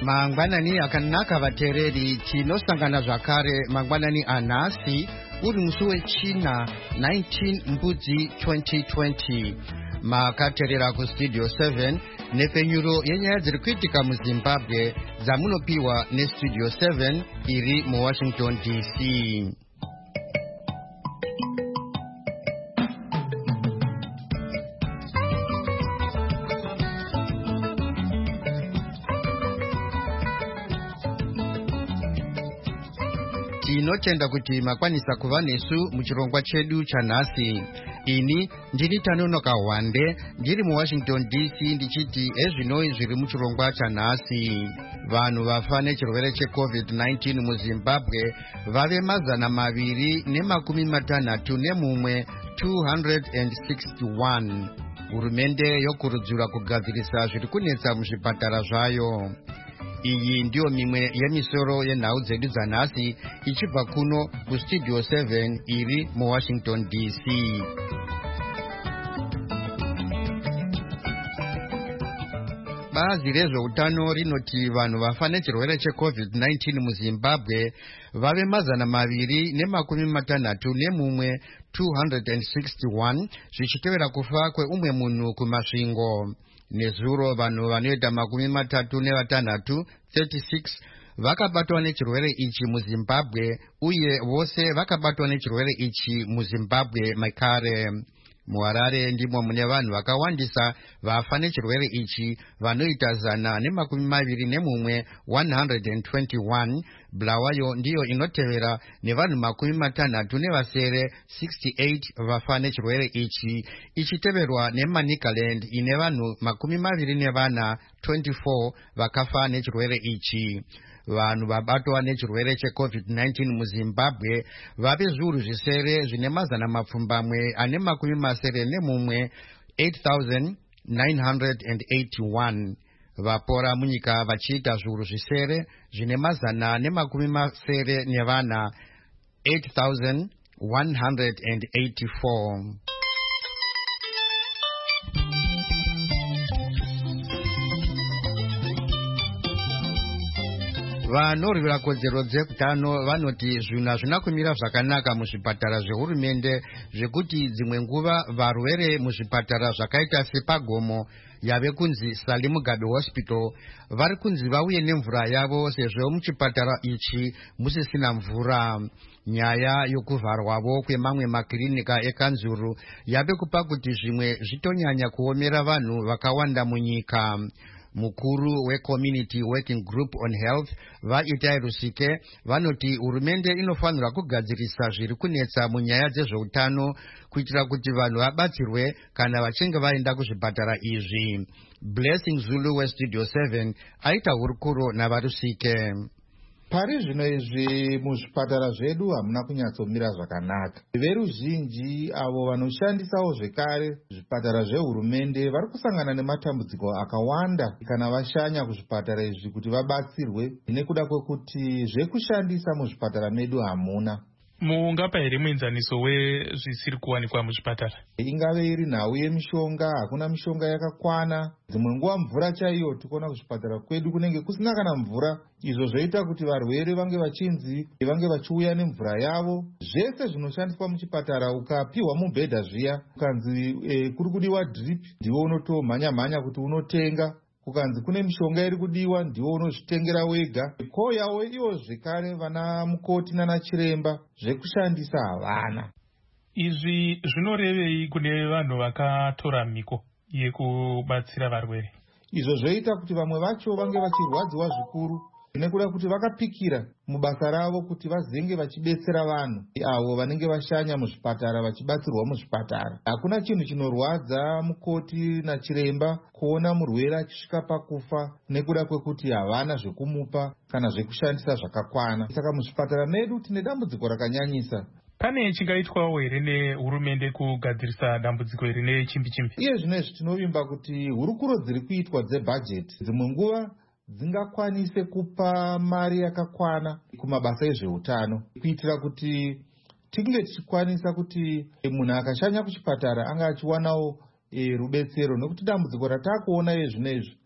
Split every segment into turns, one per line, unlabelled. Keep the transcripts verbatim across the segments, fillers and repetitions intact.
Mangwanani akanaka vatereri tinosangana zvakare mangwanani anhasi uri musi wechina nineteen mbudzi twenty twenty. Makaterera kustudio seven nepenyuro yenyaya dziri kuitika muZimbabwe dzamunopiwa nestudio seven iri muWashington D C. Tinotenda kuti makwanisa kuva nesu muchirongwa chedu chanhasi. Ini ndiri Tanonoka Wande ndiri muWashington D C ndichiti ezvinoi zviri muchirongwa chanhasi. Vanhu vafa nechirwere checovid nineteen muZimbabwe vave mazana maviri nemakumi matanhatu nemumwe two hundred sixty-one. Hurumende yokurudzirwa kugadzirisa zviri kunetsa muzvipatara zvayo. Iyi ndiyo mimwe yemisoro yenhau dzedu dzanhasi ichibva kuno kustudio seven iri muWashington D C. Bazi rezveutano rinoti vanhu vafa nechirwere checovid nineteen muZimbabwe vave mazana maviri nemakumi matanhatu nemumwe two hundred sixty-one zvichitevera kufa kweumwe munhu kumasvingo. Nezuro vanhu vanoita makumi matatu nevatanhatu thirty-six vakabatwa nechirwere ichi muZimbabwe uye vose vakabatwa nechirwere ichi muZimbabwe makare. MuHarare ndimo mune vanhu vakawandisa vafa nechirwere ichi vanoita zana nemakumi maviri nemumwe one hundred twenty-one. Bulawayo ndiyo inotevera nevanhu makumi matanhatu nevasere sixty-eight vafa nechirwere ichi, ichiteverwa neManicaland ine vanhu makumi maviri nevana twenty-four vakafa nechirwere ichi. Vanhu vabatwa nechirwere checovid nineteen muZimbabwe vave zviuru zvisere zvine mazana mapfumbamwe ane makumi masere nemumwe eight thousand nine hundred eighty-one. Vapora munyika vachiita zviuru zvisere zvine mazana nemakumi masere nevana eight thousand one hundred eighty-four. Vanorwira kodzero dzekutano vanoti zvinhu hazvina kumira zvakanaka muzvipatara zvehurumende zvekuti dzimwe nguva varwere muzvipatara zvakaita sepagomo yave kunzi Sally Mugabe Hospital vari kunzi vauye nemvura yavo sezvo muchipatara ichi musisina mvura. Nyaya yokuvharwavo kwemamwe makirinika ekanzuru yave kupa kuti zvimwe zvitonyanya kuomera vanhu vakawanda munyika. Mukuru weCommunity Working Group on Health vaItai Rusike vanoti hurumende inofanira kugadzirisa zviri kunetsa munyaya dzezveutano kuitira kuti vanhu vabatsirwe kana vachinge vaenda kuzvipatara izvi. Blessing Zulu weStudio seven aita hurukuro navaRusike.
Pari zvino izvi muzvipatara zvedu hamuna kunyatsomira zvakanaka. Veruzhinji avo vanoshandisawo zvekare zvipatara zvehurumende vari kusangana nematambudziko akawanda kana vashanya kuzvipatara izvi kuti vabatsirwe nekuda kwekuti zvekushandisa muzvipatara medu hamuna.
Mungapa here muenzaniso wezvisiri kuwanikwa muzvipatara?
Ingave iri nhau yemishonga, hakuna mishonga yakakwana. Dzimwe nguva mvura chaiyo tikuona kuzvipatara kwedu kunenge kusina kana mvura. Izvo zvoita kuti varwere vange vachinzi vange vachiuya nemvura yavo. Zvese zvinoshandiswa muchipatara ukapiwa mubhedha zviya ukanzi e, kuri kudiwa drip ndiwo unotomhanya mhanya kuti unotenga. Kukanzi kune mishonga iri kudiwa ndiwo unozvitengera wega. Koyawo iwo zvekare vana mukoti nana chiremba zvekushandisa havana.
Izvi zvinorevei kune vanhu vakatora mhiko yekubatsira varwere?
Izvo zvoita kuti vamwe vacho vange vachirwadziwa zvikuru nekuda kuti vakapikira mubasa ravo kuti vazenge vachibetsera vanhu avo vanenge vashanya muzvipatara vachibatsirwa muzvipatara. Hakuna chinhu chinorwadza mukoti nachiremba kuona murwere achisvika pakufa nekuda kwekuti havana zvekumupa kana zvekushandisa zvakakwana. Saka muzvipatara medu tine dambudziko rakanyanyisa.
Pane chingaitwawo here nehurumende kugadzirisa dambudziko iri nechimbi chimbi?
Iye zvinezvi tinovimba kuti hurukuro dziri kuitwa dzebhajeti dzimwe nguva dzingakwanise kupa mari yakakwana kumabasa ezveutano kuitira kuti tinge tichikwanisa kuti munhu akashanya kuchipatara anga achiwanawo e, rubetsero, nekuti dambudziko ratakuona yezvinezvi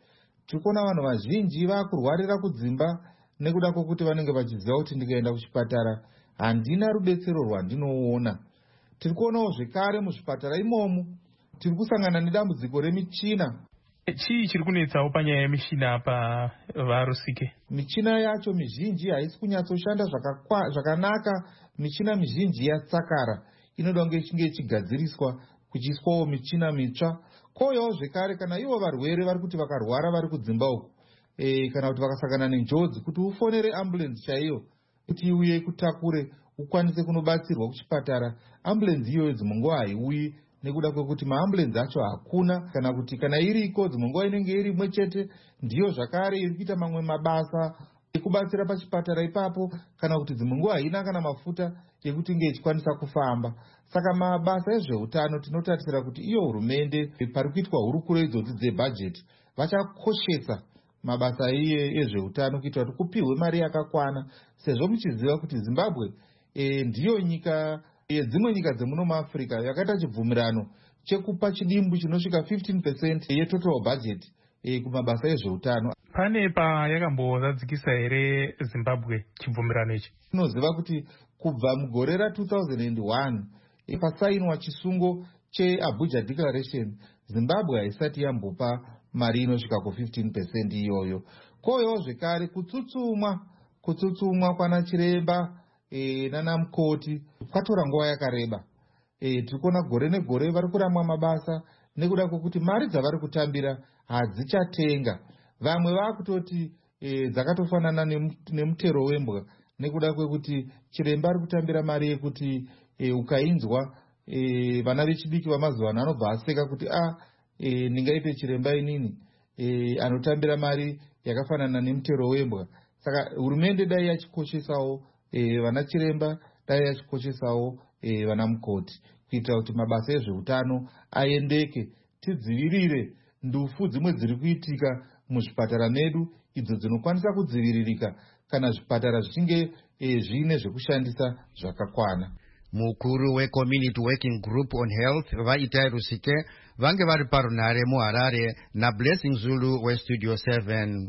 tiri kuona vanhu vazhinji vakurwarira kudzimba nekuda kwokuti vanenge vachiziva kuti ndikaenda kuchipatara handina rubetsero rwandinoona. Tiri kuonawo zvekare muzvipatara imomo tiri kusangana nedambudziko remichina.
Chii chiri kunetsawo panyaya yemichina pavarusike?
Michina yacho mizhinji haisi kunyatsoshanda zvakanaka. Michina mizhinji yatsakara, inoda kunge ichinge ichigadziriswa kuchiiswawo michina mitsva. Koyawo zvekare kana ivo varwere vari kuti vakarwara vari kudzimba uku e, kana kuti vakasangana nenjodzi, kuti ufonere ambulenzi chaiyo kuti iuye kutakure ukwanise kunobatsirwa kuchipatara. Ambulenzi iyoyo dzimwe nguva haiuyi nekuda kwekuti maambulenzi acho hakuna, kana kuti kana iriko dzimwe nguva inenge iri imwe chete, ndiyo zvakare iri kuita mamwe mabasa ekubatsira pachipatara ipapo, kana kuti dzimwe nguva haina kana mafuta ekuti inge ichikwanisa kufamba. Saka mabasa ezveutano tinotarisira kuti iyo hurumende pari kuitwa hurukuro idzodzi dzebhajeti vachakoshesa mabasa iye ezveutano kuitira kuti kupihwe mari yakakwana, sezvo muchiziva kuti Zimbabwe e, ndiyo nyika yedzimwe nyika dzemuno muAfrica yakaita chibvumirano chekupa chidimbu chinosvika fifteen percent yetotal budget e, kumabasa ezveutano.
Pane payakambozadzikisa here Zimbabwe chibvumirano ichi?
Tinoziva kuti kubva mugore ra two thousand one e, pasainwa chisungo cheAbuja Declaration, Zimbabwe haisati yambopa mari inosvika ku fifteen percent iyoyo. Koyawo zvekare kutsutsumwa kutsutsumwa kwana chiremba e, nana mukoti kwatora nguva yakareba. E, tirikuona gore negore vari kuramwa mabasa nekuda kwokuti mari dzavari kutambira hadzichatenga. Vamwe vakutoti e, dzakatofanana nemutero wembwa nekuda kwekuti chiremba ari kutambira mari yekuti e, ukainzwa e, vana vechidiki vamazuva ano anobva aseka kuti a e, ndingaipe chiremba inini e, anotambira mari yakafanana nemutero wembwa. Saka hurumende dai yachikoshesawo e, vana chiremba, dai yachikoshesawo e, vana mukoti kuitira kuti mabasa ezveutano aendeke, tidzivirire ndufu dzimwe dziri kuitika muzvipatara medu idzo dzinokwanisa kudziviririka kana zvipatara zvichinge e, zviine zvekushandisa zvakakwana.
Mukuru weCommunity Working Group on Health Vaitai Rusike vange vari parunhare muHarare naBlessing Zulu weStudio seven.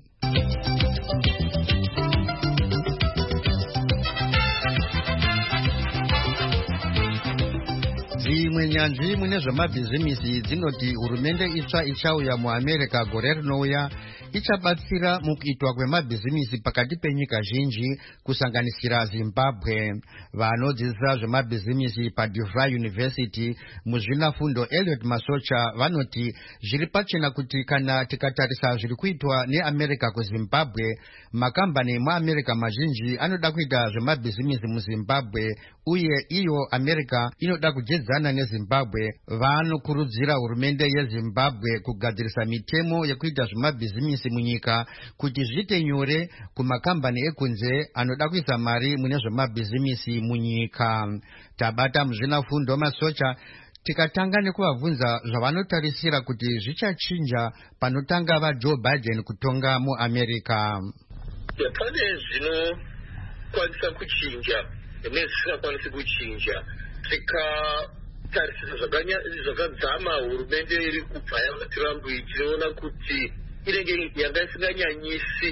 Dzimwe nyanzvi mune zvemabhizimisi dzinoti hurumende itsva ichauya muAmerica gore rinouya ichabatsira mukuitwa kwemabhizimisi pakati penyika zhinji kusanganisira Zimbabwe. Vanodzidzisa zvemabhizimisi paDevry University muzvinafundo Elliot Masocha vanoti zviri pachena kuti kana tikatarisa zviri kuitwa neAmerica kuZimbabwe, makambani muAmerica mazhinji anoda kuita zvemabhizimisi muZimbabwe uye iyo America inoda kujedzana neZimbabwe. Vanokurudzira hurumende yeZimbabwe kugadzirisa mitemo yekuita zvemabhizimisi munyika kuti zviite nyore kumakambani ekunze anoda kuisa mari mune zvemabhizimisi munyika. Tabata muzvinafundo Masocha tikatanga nekuvabvunza zvavanotarisira kuti zvichachinja panotanga vaJoe Biden kutonga muAmerica.
Pane zvinokwanisa kuchinja nezvisingakwanisi kuchinja. Tikatarisisa zvakadzama hurumende iri kubva yaTrump tinoona kuti inenge yanga isinganyanyisi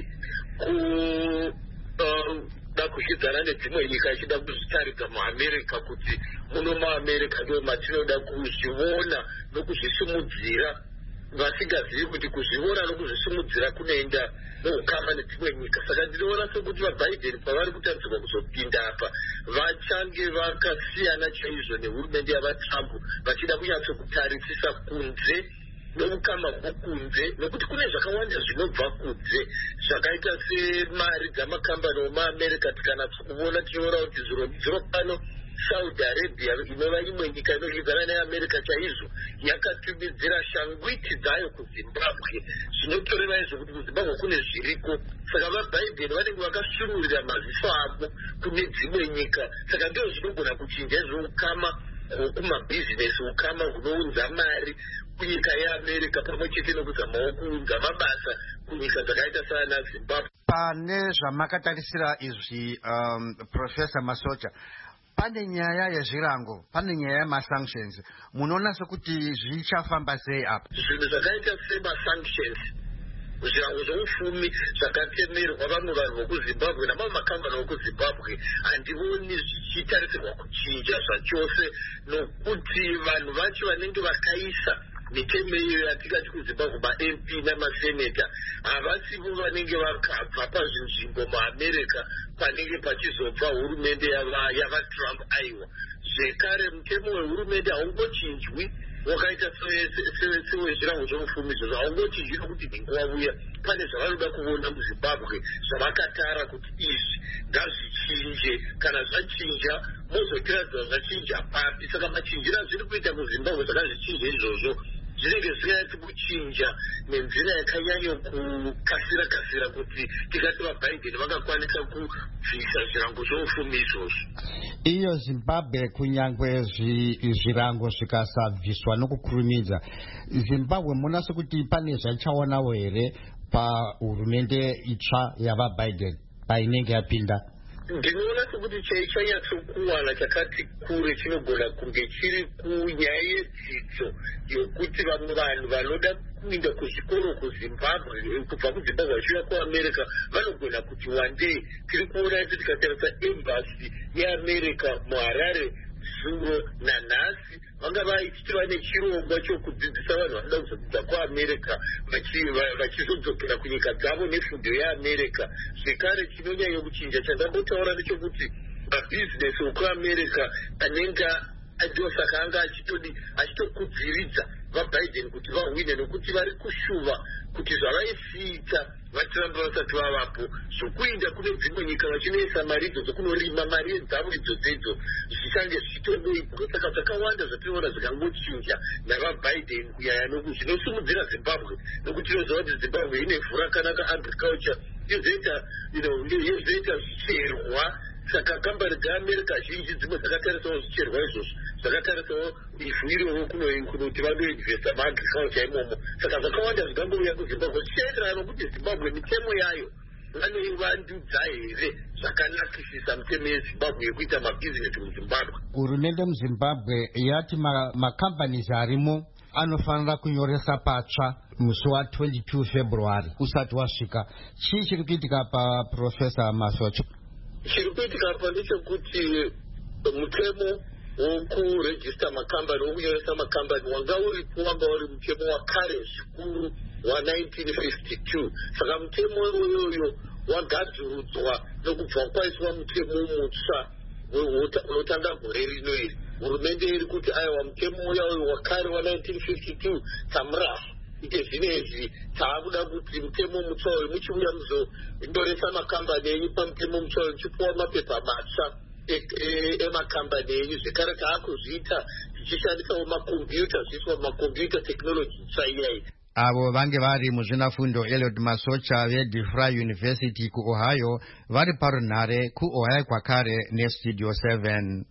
kuda kushidzana nedzimwe nyika ichida kuzvitaridza muAmerica kuti muno muAmerica ndo matinoda kuzviona nokuzvisimudzira, vasingazivi kuti kuzviona nokuzvisimudzira kunoenda noukama nedzimwe nyika. Saka ndinoona sekuti vaBiden pavari kutadzirwa kuzopinda apa vachange vakasiyana chaizvo nehurumende yavaTrump, vachida kunyatsokutarisisa kunze noukama hwokunze, nokuti kune zvakawanda zvinobva kunze zvakaita semari dzamakambani omuAmerica. Tikanatsa kuona tinoona kuti zviro pano Saudi Arabia inova imwe nyika inogwidzana neAmerica chaizvo yakatumidzira shangwiti dzayo kuZimbabwe, zvinotoreva izvo kuti kuZimbabwe kune zviriko. Saka vaBiden vanenge vakashururira maziso avo kune dzimwe nyika. Saka ndizvo zvinogona kuchinja zvoukama kumabhizinesi, ukama hunounza mari kunyika yeAmerica pamwe chete nokuzamawo kuunza mabasa kunyika dzakaita sana Zimbabwe.
Pane zvamakatarisira izvi um, Professor Masocha, pane nyaya yezvirango, pane nyaya yemasanctions, munoona sekuti zvichafamba sei apa?
Zvinhu zvakaita semasanctions zvirango zvoupfumi zvakatemerwa vamwe vanhu vokuzimbabwe namamwe makambani vokuzimbabwe handioni zvichitarisirwa kuchinja zvachose, nokuti vanhu vacho vanenge vakaisa mitemo iyo yatingati kuzimbabwe ma-M P namaseneta havasivo vanenge vakabva pazvinzvimbo muamerica panenge pachizobva hurumende yavatrump aiwa. Zvekare mutemo wehurumende haungochinjwi wakaita sewezvirango zvoupfumi izvozvo, haungochinjwi nokuti nhingo wauya. Pane zvavanoda kuona muzimbabwe zvavakatara kuti izvi ngazvichinje, kana zvachinja mozotiradza zvachinja papi. Saka machinjira zviri kuita kuzimbabwe zvakazvichinja izvozvo zvinenge zvisinganyatsi kuchinja nenzira yakanyanya kukasira kasira kuti tikati vaBiden vakakwanisa kubvisa zvirango zvoupfumi izvozvo.
Iyo Zimbabwe kunyangwe zvirango zvikasabviswa nokukurumidza, Zimbabwe muna sekuti pane zvachaonawo here pahurumende itsva yavaBiden painenge yapinda?
Ndinoona sekuti chaichanyatsokuwana chakati kure chinogona kunge chiri kunyaya yedzidzo yokuti vamwe vanhu vanoda kuinda kuzvikoro kuzimbabwe kubva kuzimbabwe vachiuya kuamerica vanogona kuti one day tiri kuona kuti tikatarisa embassy yeamerica muharare zuro nanhasi vanga vaichitiva nechirongwa chokudzidzisa vanhu vanoda kuzodzidza kuamerica vachizodzokera kunyika dzavo nefundo yeamerica. Zvekare chinonyanya kuchinja chandambotaura ndechekuti mabhizinesi okuamerica anenge ndosaka anga achitokudziridza vaBiden kuti vahwine, nokuti vari kushuva kuti zvavaisiita vatrump vasati vavapo zvokuinda kune dzimwe nyika vachinoisa mari idzo dzokunorima mari dzavo idzodzo zvichange zvichitondoibwa. Saka zvakawanda zvatinoona zvikangochinja navaBiden kunyanya zvinosimudzira Zimbabwe, nokuti tinoziva kuti Zimbabwe ine vhu rakanaka, agriculture yozoita zvicherwa. Saka kambani dzeamerica zhinji dzimwe dzakatarisawo zvicherwa izvozvo, zvakatarisawo ivhu irovo kunoti vandoinvesta maagriculture imomo. Saka zvakawanda zvingangouya kuzimbabwe zvichienderana nokuti zimbabwe mitemo yayo vanoivandudza here zvakanakisisa mitemo yezimbabwe yekuita mabhizinesi muzimbabwe.
Hurumende muzimbabwe yati makambanisi arimo anofanira kunyoresa patsva musi wa twenty-two February usati wasvika. Chii chiri kuitika paProfesa Masocha?
Chiri kuitika apa ndechekuti mutemo wokurejista makambani wokunyoresa makambani wanga uripo, wanga uri mutemo wakare zvikuru wa nineteen fifty-two. Saka mutemo iyoyo wagadzirudzwa nokubva kwaiswa mutemo mutsva unotanga gore rino iri. Hurumende iri kuti aiwa mutemo uyo wakare wa nineteen fifty-two tamurafa ite zvinezvi taakuda kuti mutemo mutsva uyu muchiuya muzonyoresa makambani enyu pamutemo mutsva uyu muchipuwa mapepa matsva emakambani enyu. Zvekare taakuzviita tichishandisawo makombiyuta, zviiswa makombiyuta technology ntsva iyayi.
Avo vange vari muzvinafundo Eliud Masocha veDeFry University kuOhio vari parunhare kuOhio kwakare neStudio seven.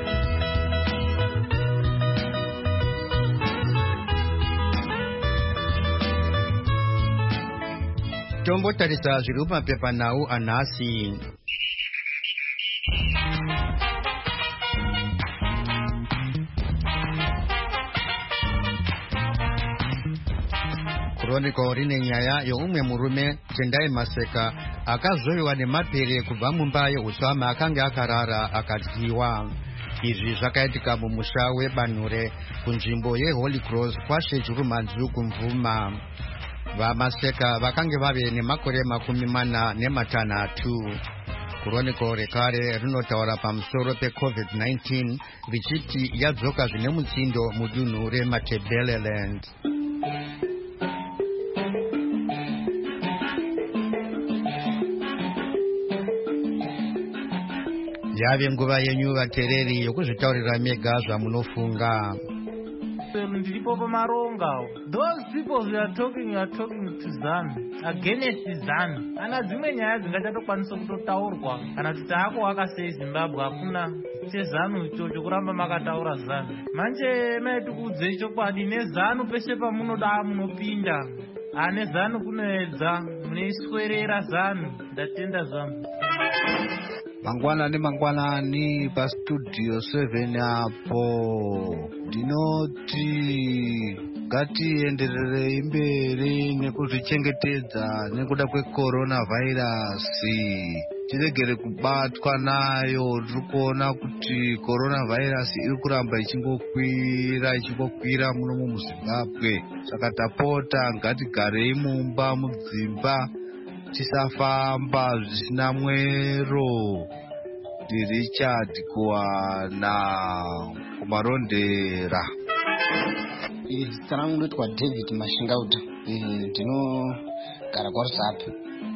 Tombotarisa zviri mumapepanhau anhasi. Chronicle rine nyaya youmwe murume Tendai Maseka akazoviwa nemapere kubva mumba yeuswa maakanga akarara akadyiwa. Izvi zvakaitika mumusha weBanhure kunzvimbo yeHoly Cross kwaShejurumanzu kumvuma. VaMaseka vakange vave nemakore makumi mana nematanhatu. Chronicle rekare rinotaura pamusoro peCovid nineteen richiti yadzoka zvine mutsindo mudunhu reMatabeleland. Yave nguva yenyu vatereri yokuzvitaurira mega zvamunofunga.
Ndiripo pamaronga. Those people we are talking, we are talking to ZANU, against ZANU. Ana dzimwe nyaya dzingachatokwanisa kutotaurwa kana kuti taako akasei Zimbabwe hakuna chezanu ichocho kuramba makataura ZANU. Manje maitikuudze chokwadi nezANU peshe pamunoda munopinda. Ane ZANU kunoedza munoiswerera ZANU. Ndatenda zvangu.
Mangwanani mangwanani pa studio seven apo ndinoti ngatienderere imberi nekuzvichengetedza nekuda kweCoronavirus. Tiregere kubatwa nayo. Tiri kuona kuti Coronavirus iri kuramba ichingokwira ichingokwira muno muZimbabwe. Saka tapota ngatigarei mumba mudzimba, tisafamba zvisina mwero. Ndi Richard kuwana kumarondera.
Zita rangu ndoitwa David Mashingauta, ndinogara kwaRusape.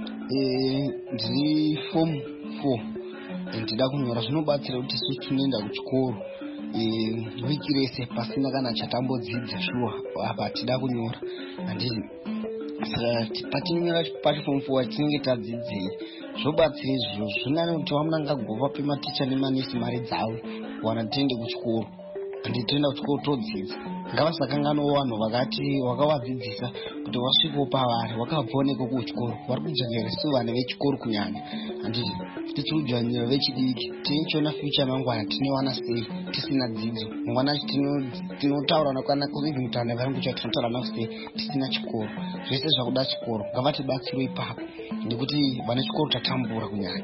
Ndiri form four, ndida kunyora. Zvinobatsira kuti isusu tinoenda kuchikoro wiki rese pasina kana chatambodzidza shuwa apa tida kunyora. Handiti saka patinyora pati form four tinenge tadzidzei zvobatsira izvozvo. Zvinani kuti vamuna ngagova pe maticha nemanesi mari dzavo wana tiende kuchikoro. Handitoenda kuchikoro todzidza. Ngavasakanganawo vanhu vakati vakavadzidzisa kuti vasvikewo pavari vakabvaoneko kuchikoro vari kudzvanyira su vana vechikoro kunyanya. Handiti tichikudzvanyira vechidiki tinochiona future mangwana tinowana sei tisina dzidzo. Mangwana tinotaura nakwana kuzivi mutana varangu kuti tinotaura navo sei tisina chikoro. Zvese zvakuda chikoro ngavatibatsirwe ipapo nekuti vana chikoro tatambura kunyanya.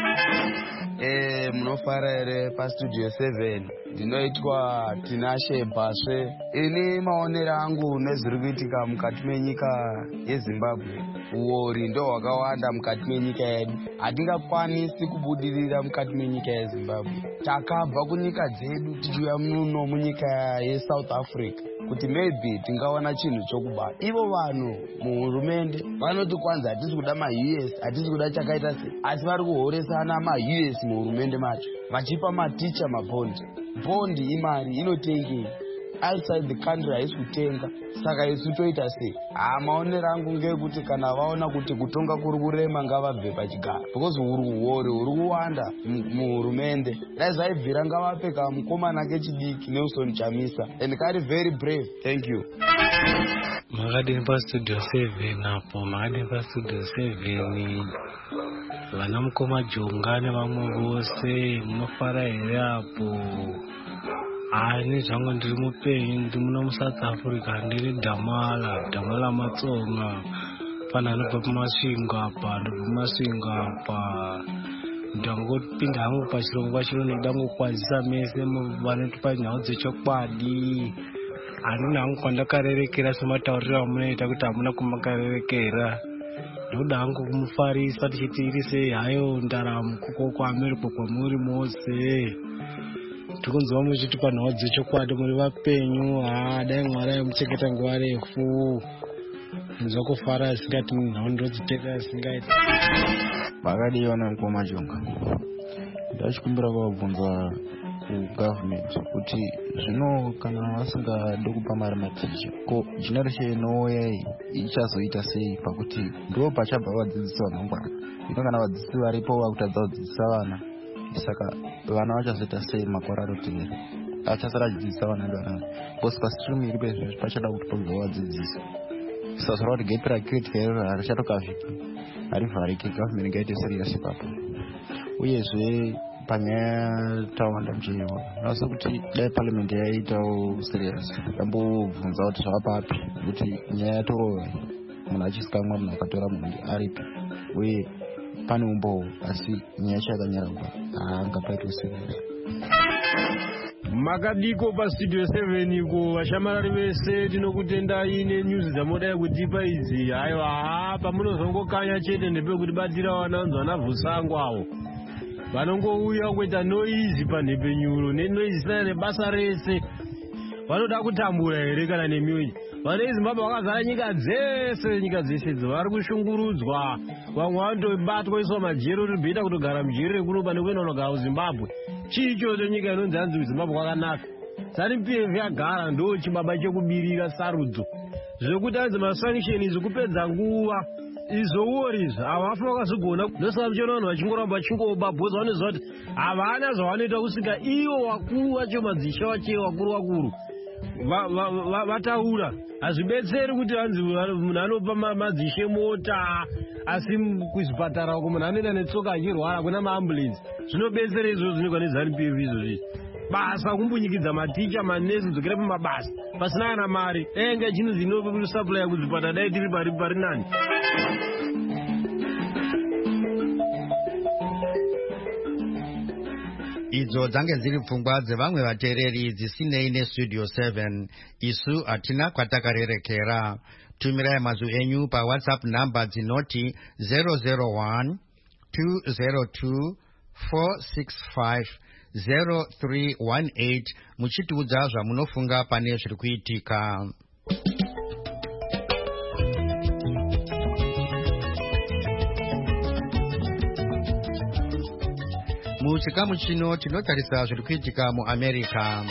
Eh, munofara here pa studio seven. Ndinoitwa Tinashe Baswe. Ini maonero angu nezviri kuitika mukati menyika yeZimbabwe, uori ndo hwakawanda mukati menyika yedu. Hatingakwanisi kubudirira mukati menyika yeZimbabwe. Takabva kunyika dzedu tichiuya muno munyika yeSouth Africa kuti maybe tingawana chinhu chokubata. Ivo vanhu muhurumende vanoti kwanza hatisi kuda ma-U S, hatisi kuda chakaita sei, asi vari kuhoresana ma-U S muhurumende macho vachipa maticha mabhondi. Bhondi imari inotengei outside the country, haisi kutenga. Saka isu toita sei? Ah, maonero angu ngekuti kana vaona kuti kutonga kuri kurema ngavabve pachigaro, because uri kuhori uri kuwanda muhurumende. Dai zvaibvira ngavape kamukomana kechidiki Nelson Chamisa and kari very brave. Thank you.
Makadini pa studio seven apo, makadini pa studio seven. Vana mukoma jongane vamwe vose munofara here apo. Ani zvangu ndiri mupenyu, ndiri muno muSouth Africa, ndiri Damala, Damala Matsonga. Pana ndibva kumasvingo apa, ndibva kumasvingo apa. Ndangopinda hangu pachirongwa pachiro nekuda ngokwazisa mese vanotipa nhau dzechokwadi. Handina hangu kwandakarerekera sematauriro amunoita kuti hamuna kumakarerekera. Ndoda hangu kumufarisa tichiti iri sei hayo ndaramo kuko kwaAmerica kwamuri mose. Tikunzwa muchitipa nhau dzechokwadi muri vapenyu. Ah, dai Mwari aimuchengeta nguva refu. Nzwa kufara asingati nhau ndodziteka asingaiti.
Makadiona mukoma jonga. Ndachikumbira kwabvunza kugovernment kuti zvino kana vasingadi kupa mari maticha, ko generation inouya iyi ichazoita sei pakuti ndo pachabva vadzidzisi vamangwana. Ino kana vadzidzisi varipo vakutadza kudzidzisa vana, saka vana vachazoita sei makore anotevera? Achasara achidzidzisa vana vana because pasitirimu iri pezvezvi pachada kuti pabva vadzidzisi. Sazora kuti gate rakiriti kairo harichatokavhiki harivhariki. Government ngaite serious ipapo. Uyezve panyaya tawanda mchaiwa nasa kuti dai parliament yaitawo serious yambobvunza kuti zvavapapi kuti nyaya yatorova munhu achisikamwa munhu akatora munhu aripi uye pane umbowo, asi nyaya yacho yakanyaragwa haangapaitwe serious.
Makadiko pa studio seven ko vashamarari vese tinokutendai nenyuzi dzamodai kutipa idzi. Haiwa pamunozongokanya chete ndepekuti batira vananzi vanavhusangu avo vanongouya kuita noizi panhepenyuro nenoizi isina nebasa rese. Vanoda kutambura here kana nemiwe? Vana veZimbabwe vakazara nyika dzese, nyika dzese dzo vari kushungurudzwa. Vamwe vanotobatwa iswa majero ribhita kutogara mujeri rekuno pane kuenda kunogara kuZimbabwe. Chichocho nyika inonzi hanzi kuZimbabwe kwakanaka. ZANU P F yagara ndo chibaba chekubirira sarudzo zvekuti anzi masanction zvekupedza nguva izvoworizvo havafi vakazogona. Ndosaka muchiona vanhu vachingoramba vachingobabhoza vanoziva kuti havana zvavanoita kusvika ivo vakuru vacho madzisha vache vakuru vakuru vataura hazvibetseri kuti hanzi munhu anopa madzishe mota asi kuzvipatara uko munhu anoenda netsoka achirwara kuna maambulensi. Zvinobetsera izvozvo zvinogwa nezanu P F izvozvi. Basa kumbunyikidza maticha manesi kudzokera pamabasa pasina kana mari enge chinhu zinosupply kuzvipatara dai tiri pari pari nani.
Idzo dzange dziri pfungwa dzevamwe vateereri dzisinei nestudio seven. Isu hatina kwatakarerekera. Tumirai mazwi enyu paWhatsApp namba dzinoti zero zero one two zero two four six five zero three one eight muchitiudza zvamunofunga pane zviri kuitika. Muchikamu chino tinotarisa zviri kuitika muAmerica.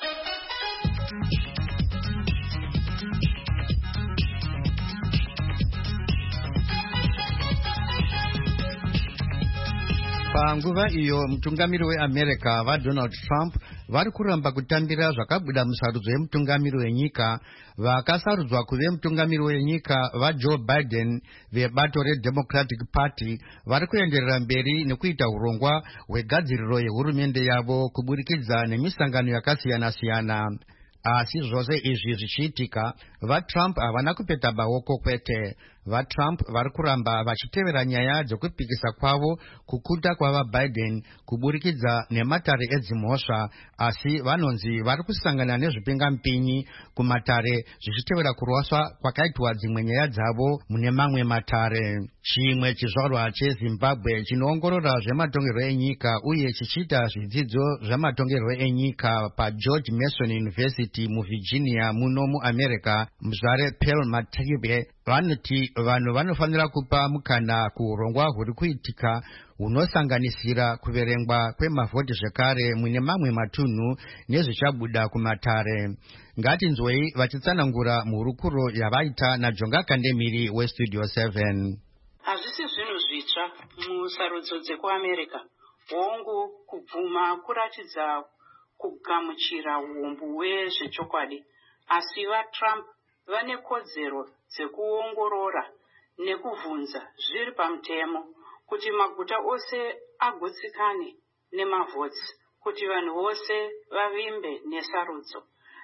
Panguva iyo mutungamiri weAmerica vaDonald Trump vari kuramba kutambira zvakabuda musarudzo yemutungamiri wenyika. Vakasarudzwa kuve mutungamiri wenyika vaJoe Biden vebato reDemocratic Party vari kuenderera mberi nekuita urongwa hwegadziriro yehurumende yavo kuburikidza nemisangano yakasiyana-siyana. Asi zvose izvi zvichiitika, vaTrump havana kupeta maoko kwete. VaTrump vari kuramba vachitevera nyaya dzokupikisa kwavo kukuta kwavaBiden kuburikidza nematare edzimhosva, asi vanonzi vari kusangana nezvipingamupinyi kumatare zvichitevera kurwaswa kwakaitwa dzimwe nyaya dzavo mune mamwe matare. Chimwe chizvarwa cheZimbabwe chinoongorora zvematongerwo enyika uye chichiita zvidzidzo zvematongerwo enyika paGeorge Mason University muVirginia muno muAmerica, muzvare Pearl Matibe vanoti vanhu vanofanira kupa mukana kuurongwa huri kuitika hunosanganisira kuverengwa kwemavhoti zvekare mune mamwe matunhu nezvichabuda kumatare. Ngatinzwei vachitsanangura mhurukuro yavaita naJonga Kandemiri weStudio seven.
Hazvisi zvinhu zvitsva musarudzo dzekuAmerica. Hongu kubvuma kuratidza kugamuchira uumbu hwezvechokwadi, asi vaTrump vane kodzero dzekuongorora nekuvhunza zviri pamutemo kuti maguta ose agutsikane nemavhotsi kuti vanhu vose vavimbe nesarudzo.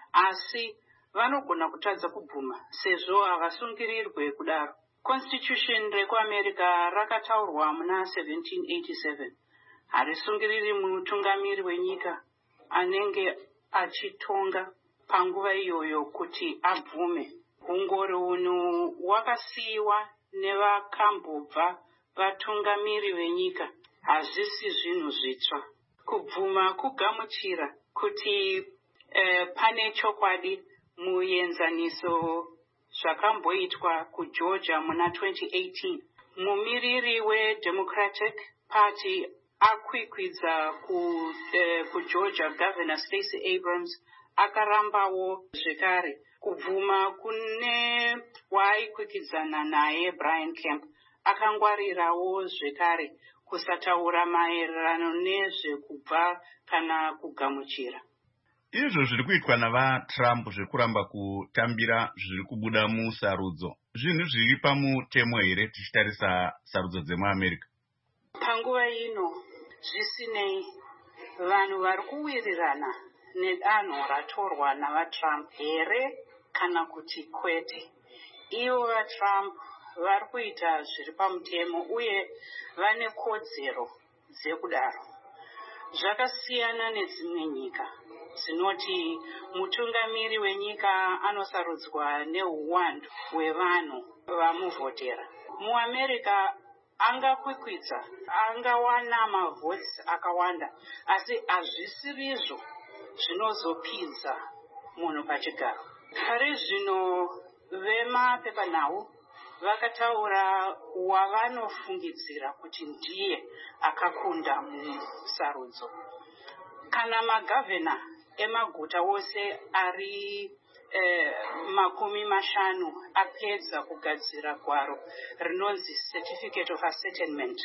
Asi vanogona kutadza kubvuma sezvo havasungirirwe kudaro. Constitution rekuAmerica rakataurwa muna seventeen eighty-seven. Harisungiriri mutungamiri wenyika anenge achitonga panguva iyoyo kuti abvume. Ungori uno wakasiiwa nevakambobva vatungamiri venyika. Hazvisi zvinhu zvitsva. Kubvuma kugamuchira kuti eh, pane chokwadi muenzaniso zvakamboitwa kuGeorgia muna twenty eighteen. Mumiriri weDemocratic Party akwikwidza ku, eh, kuGeorgia Governor Stacey Abrams akarambawo zvekare. Kubvuma kune waaikwikwidzana naye Brian Kemp akangwarirawo zvekare kusataura maererano nezvekubva kana kugamuchira.
Izvo zviri kuitwa navaTrump zvekuramba kutambira zviri kubuda musarudzo, zvinhu zviri pamutemo here tichitarisa sarudzo dzemuAmerica?
Panguva ino zvisinei, vanhu vari kuwirirana nedanho ratorwa navaTrump here kana kuti kwete. Ivo vaTrump vari kuita zviri pamutemo uye vane kodzero dzekudaro. Zvakasiyana nedzimwe nyika dzinoti mutungamiri wenyika anosarudzwa neuwandu hwevanhu vamuvhotera. MuAmerica angakwikwidza, angawana mavhotsi akawanda, asi hazvisirizvo zvinozopinza munhu pachigaro. Kare zvino vemapepanhau vakataura wavanofungidzira kuti ndiye akakunda musarudzo. Kana magavhena emaguta ose ari eh, makumi mashanu apedza kugadzira gwaro rinonzi Certificate of Ascertainment,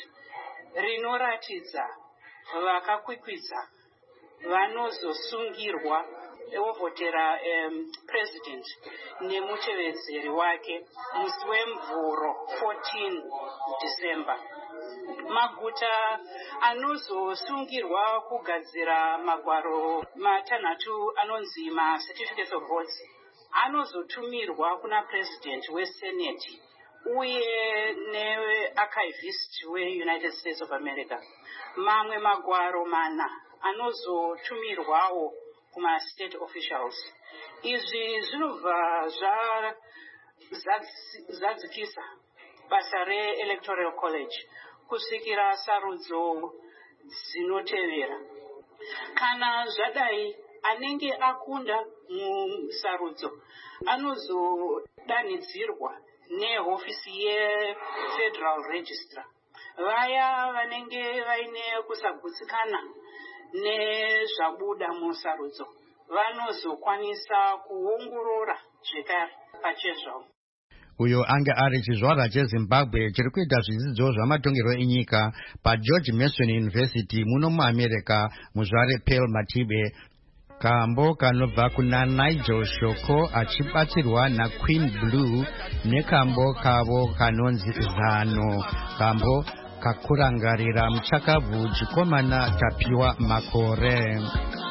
rinoratidza vakakwikwidza vanozosungirwa ovhotera um, president nemutevedzeri wake musi wemvhuro fourteen December. Maguta anozosungirwa kugadzira magwaro matanhatu anonzi ma-certificates of votes anozotumirwa kuna president wesenate uye nearchivist weunited states of america. Mamwe magwaro mana anozotumirwawo kuma-state officials. Izvi zvinobva zvadzikisa basa re-electoral college kusvikira sarudzo dzinotevera. Kana zvadai, anenge akunda musarudzo anozodanidzirwa nehofisi ye-federal registrar. Vaya vanenge vaine kusagutsikana nezvabuda musarudzo vanozokwanisa kuongorora zvekare pachezvavo.
Uyo anga ari chizvarwa cheZimbabwe chiri kuita zvidzidzo zvamatongerwo enyika paGeorge Mason University muno muAmerica, muzvare Pearl Matibe. Kambo kanobva kuna Nigel Shoko achibatsirwa naQueen Blue nekambo kavo kanonzi Zano. Kambo kakurangarira muchakabvu chikomana tapiwa makore.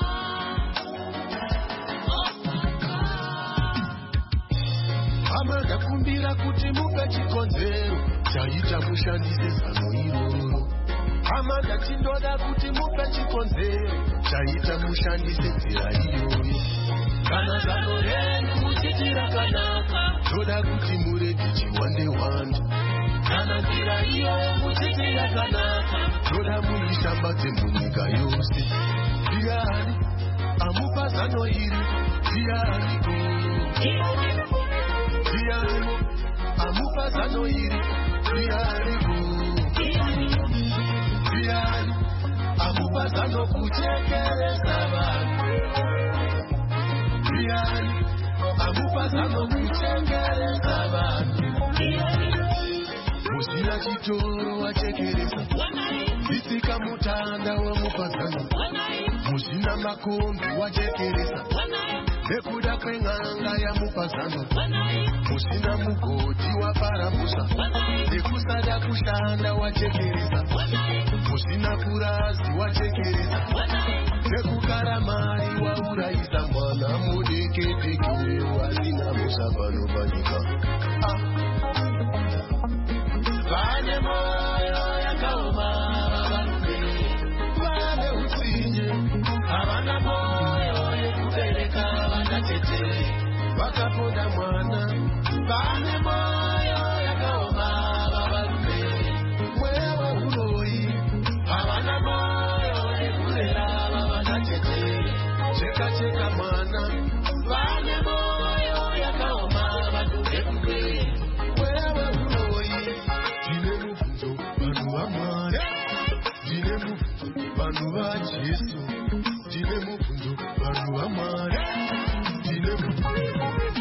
Amadakumbira kuti mupe chikonzero chaita mushandise zano iroro. Amada chindoda kuti mupe chikonzero chaita mushandise nzira iyoyo. Kana zano renu muchitira kanaka toda kuti murege chiwande wande. Kana nzira iyoyo muchitira kanaka toda muishambadze munyika yose. Ndiani amupa zano iri, ndiani go Diani, amupa zano iri, diani go. Diani, amupa zano kuchekereza vanhu. Diani, amupa zano kuchekereza vanhu. Musina chitoro wachekereza, bisika mutanda wamupa zano. Musina makombi wachekereza, nekuda kweng'anga yamupa zano. Musina mugodi waparamusa, nekusada kushanda wachekereza. Musina purazi wachekereza, nekugara mari wauraisa mwana mudeke-deke wasina musabano panyika. Ah. Vane moyo yakaoma varume, vane utsinye, havana moyo yekubereka vana tete, vakaponda mwana. Vane moyo yakaoma varume, mwewe uroi, havana moyo yekurera vana tete, cheka cheka mwana. Vane moyo yakaoma vanhu vekume, mwewe uroi. Ndine mubvunzo vanhu vaMwari, ndine mubvunzo vanhu vaJesu, ndine mubvunzo vanhu vaMwari, ndine mubvunzo.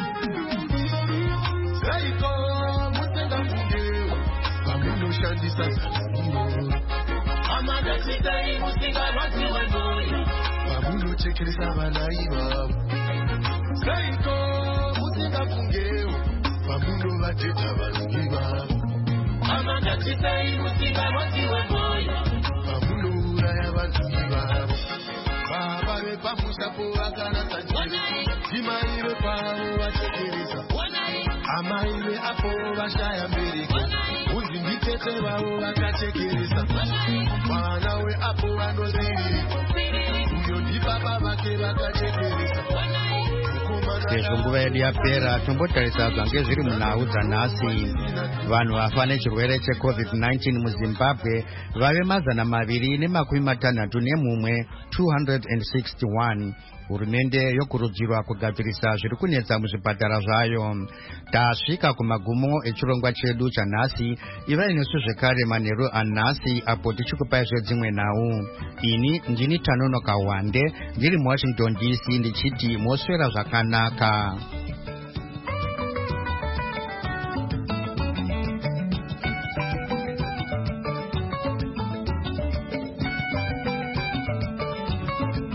Saiko mutenga fungewo pamunoshandisa zano. Amada chitai musingarwadzi wemoyo pamunochekeresa vana ivavo. Saiko mutenga fungewo pamunovadhedha vanhu ivavo. Amada chitai musingarwadzi wemoyo pamunouraya vanhu ivavo. Baba vepamusapo vakarasa njere, imai vepavo vachekeresa, amai veapo vashaya mbereko, unzi nditete vavo vakachekeresa. Mwana weapo vanozviririka, uyo ndibaba vake vakachekeresa.
Sezvo nguva yedu yapera, tombotarisa zvange zviri munhau dzanhasi. Vanhu vafa nechirwere checovid nineteen muZimbabwe vave mazana maviri nemakumi matanhatu nemumwe, two hundred sixty-one. Hurumende yokurudzirwa kugadzirisa zviri kunetsa muzvipatara zvayo. Tasvika kumagumo echirongwa chedu chanhasi. Ivai nesu zvekare manheru anhasi apo tichikupai zvedzimwe nhau. Ini ndini Tanonoka Wande, ndiri muWashington D C ndichiti moswera zvakanaka.